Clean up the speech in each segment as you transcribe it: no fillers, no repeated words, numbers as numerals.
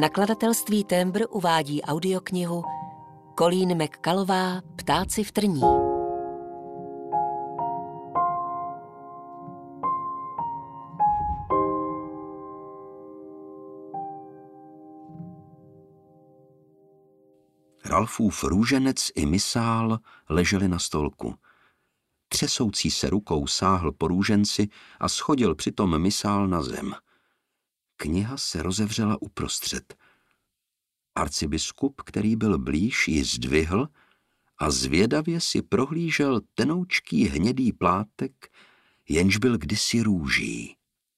Nakladatelství Tembr uvádí audioknihu Colleen McCullová Ptáci v trní. Ralfův růženec i misál leželi na stolku. Třesoucí se rukou sáhl po růženci a shodil přitom misál na zem. Kniha se rozevřela uprostřed. Arcibiskup, který byl blíž, ji zdvihl a zvědavě si prohlížel tenoučký hnědý plátek, jenž byl kdysi růží.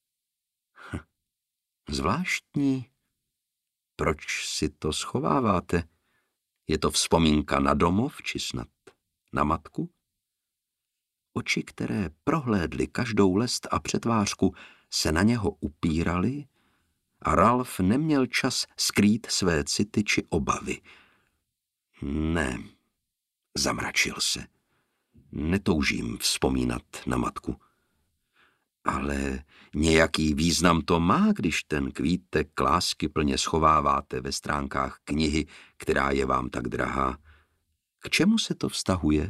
Zvláštní. Proč si to schováváte? Je to vzpomínka na domov, či snad na matku? Oči, které prohlédly každou lest a přetvářku, se na něho upíraly a Ralf neměl čas skrýt své city či obavy. Ne, zamračil se. Netoužím vzpomínat na matku. Ale nějaký význam to má, když ten kvítek láskyplně schováváte ve stránkách knihy, která je vám tak drahá. K čemu se to vztahuje?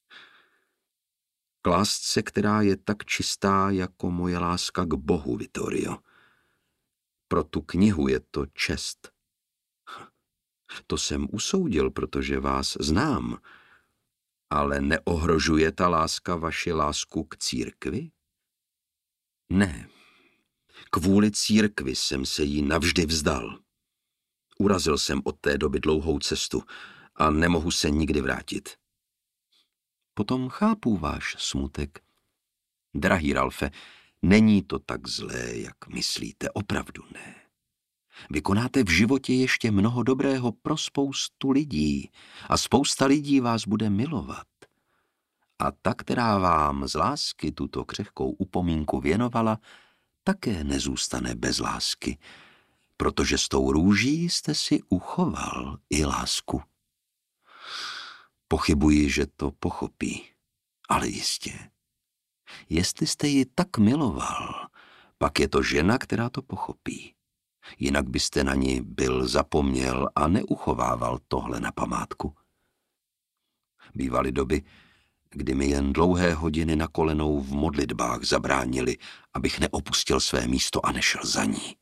K lásce, která je tak čistá jako moje láska k Bohu, Vittorio. Pro tu knihu je to čest. To jsem usoudil, protože vás znám. Ale neohrožuje ta láska vaši lásku k církvi? Ne. Kvůli církvi jsem se jí navždy vzdal. Urazil jsem od té doby dlouhou cestu a nemohu se nikdy vrátit. Potom chápu váš smutek. Drahý Ralfe, není to tak zlé, jak myslíte, opravdu ne. Vykonáte v životě ještě mnoho dobrého pro spoustu lidí a spousta lidí vás bude milovat. A ta, která vám z lásky tuto křehkou upomínku věnovala, také nezůstane bez lásky, protože s tou růží jste si uchoval i lásku. Pochybuji, že to pochopí, ale jistě. Jestli jste ji tak miloval, pak je to žena, která to pochopí. Jinak byste na ní byl zapomněl a neuchovával tohle na památku. Bývaly doby, kdy mi jen dlouhé hodiny na kolenou v modlitbách zabránili, abych neopustil své místo a nešel za ní.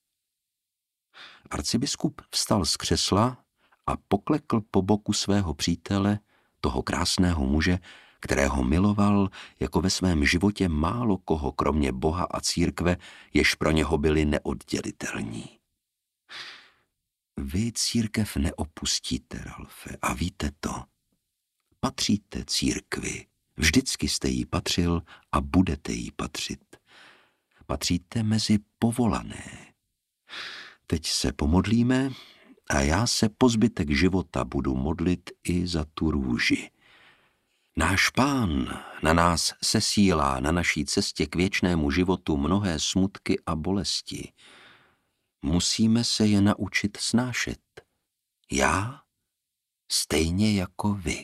Arcibiskup vstal z křesla a poklekl po boku svého přítele, toho krásného muže, kterého miloval jako ve svém životě málo koho kromě Boha a církve, jež pro něho byli neoddělitelní. Vy církev neopustíte, Ralfe, a víte to. Patříte církvi, vždycky jste jí patřil a budete jí patřit. Patříte mezi povolané. Teď se pomodlíme a já se po zbytek života budu modlit i za tu růži. Náš Pán na nás sesílá na naší cestě k věčnému životu mnohé smutky a bolesti. Musíme se je naučit snášet. Já stejně jako vy.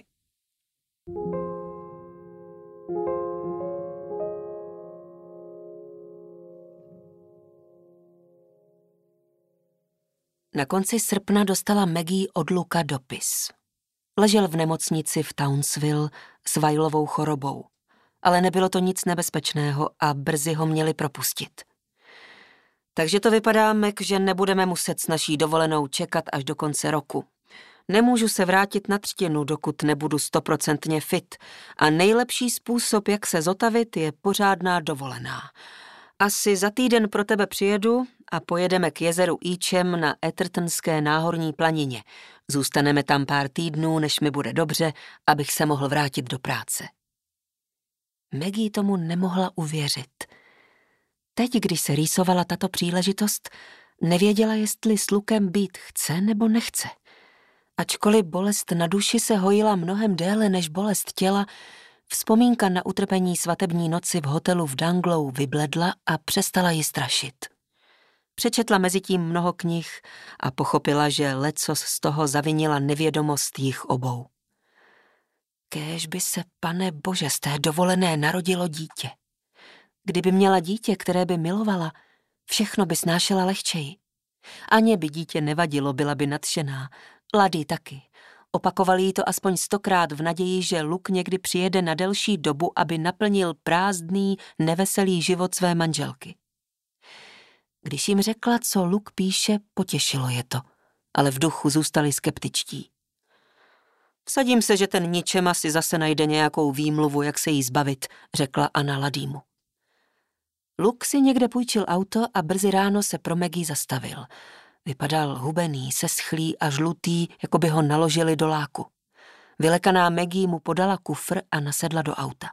Na konci srpna dostala Maggie od Luka dopis. Ležel v nemocnici v Townsville s Weilovou chorobou, ale nebylo to nic nebezpečného a brzy ho měli propustit. Takže to vypadá, Mac, že nebudeme muset s naší dovolenou čekat až do konce roku. Nemůžu se vrátit na třtinu, dokud nebudu 100% fit a nejlepší způsob, jak se zotavit, je pořádná dovolená. Asi za týden pro tebe přijedu a pojedeme k jezeru Eachem na Ettertonské náhorní planině. Zůstaneme tam pár týdnů, než mi bude dobře, abych se mohl vrátit do práce. Maggie tomu nemohla uvěřit. Teď, když se rýsovala tato příležitost, nevěděla, jestli s Lukem být chce nebo nechce. Ačkoliv bolest na duši se hojila mnohem déle než bolest těla, vzpomínka na utrpení svatební noci v hotelu v Dunglow vybledla a přestala ji strašit. Přečetla mezitím mnoho knih a pochopila, že lecos z toho zavinila nevědomost jich obou. Kéž by se, Pane Bože, z té dovolené narodilo dítě. Kdyby měla dítě, které by milovala, všechno by snášela lehčeji. Aně by dítě nevadilo, byla by nadšená. Lady taky. Opakovali jí to aspoň 100krát v naději, že Luke někdy přijede na delší dobu, aby naplnil prázdný, neveselý život své manželky. Když jim řekla, co Luke píše, potěšilo je to, ale v duchu zůstali skeptičtí. Vsadím se, že ten ničema si zase najde nějakou výmluvu, jak se jí zbavit, řekla Anna Ladýmu. Luke si někde půjčil auto a brzy ráno se pro Maggie zastavil. Vypadal hubený, seschlý a žlutý, jako by ho naložili do láku. Vylekaná Maggie mu podala kufr a nasedla do auta.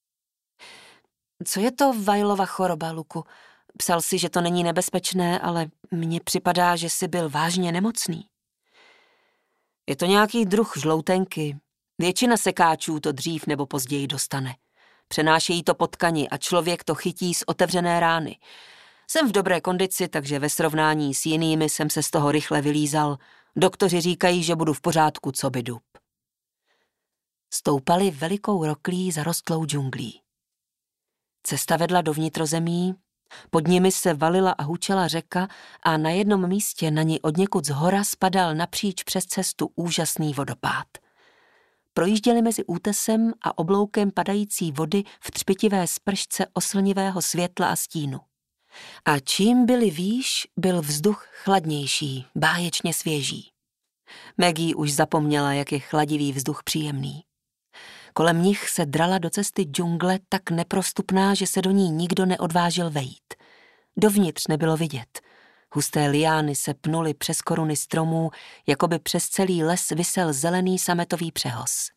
Co je to Weillova choroba, Luku? Psal si, že to není nebezpečné, ale mně připadá, že jsi byl vážně nemocný. Je to nějaký druh žloutenky. Většina sekáčů to dřív nebo později dostane. Přenášejí to po tkani a člověk to chytí z otevřené rány. Jsem v dobré kondici, takže ve srovnání s jinými jsem se z toho rychle vylízal. Doktoři říkají, že budu v pořádku, co by dub. Stoupali velikou roklí zarostlou džunglí. Cesta vedla do vnitrozemí, pod nimi se valila a hučela řeka a na jednom místě na ní odněkud zhora spadal napříč přes cestu úžasný vodopád. Projížděli mezi útesem a obloukem padající vody v třpitivé spršce oslnivého světla a stínu. A čím byli výš, byl vzduch chladnější, báječně svěží. Maggie už zapomněla, jak je chladivý vzduch příjemný. Kolem nich se drala do cesty džungle tak neprostupná, že se do ní nikdo neodvážil vejít. Dovnitř nebylo vidět. Husté liány se pnuly přes koruny stromů, jako by přes celý les visel zelený sametový přehoz.